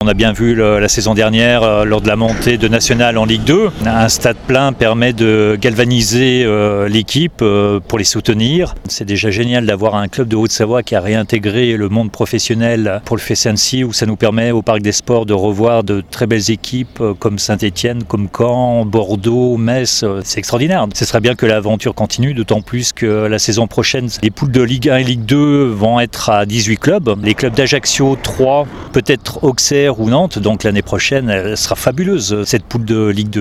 On a bien vu la saison dernière, lors de la montée de National en Ligue 2, un stade plein permet de galvaniser l'équipe pour les soutenir. C'est déjà génial d'avoir un club de Haute-Savoie qui a réintégré le monde professionnel pour le FESANCI, où ça nous permet au Parc des Sports de revoir de très belles équipes comme Saint-Étienne, comme Caen, Bordeaux, Metz. C'est extraordinaire. Ce serait bien que l'aventure continue, d'autant plus que la saison prochaine, les poules de Ligue 1 et Ligue 2 vont être à 18 clubs. Les clubs d'Ajaccio, 3, peut-être Auxerre ou Nantes, donc l'année prochaine, elle sera fabuleuse, cette poule de Ligue 2.